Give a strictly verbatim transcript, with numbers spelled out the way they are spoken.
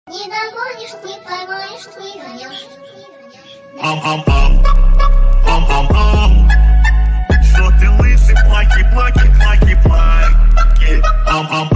Не догонишь, не поймаешь, не гонишь. Ам-ам-ам, ам-ам-ам. Что ты лысый, плаки, плаки, плаки, плаки. Ам-ам.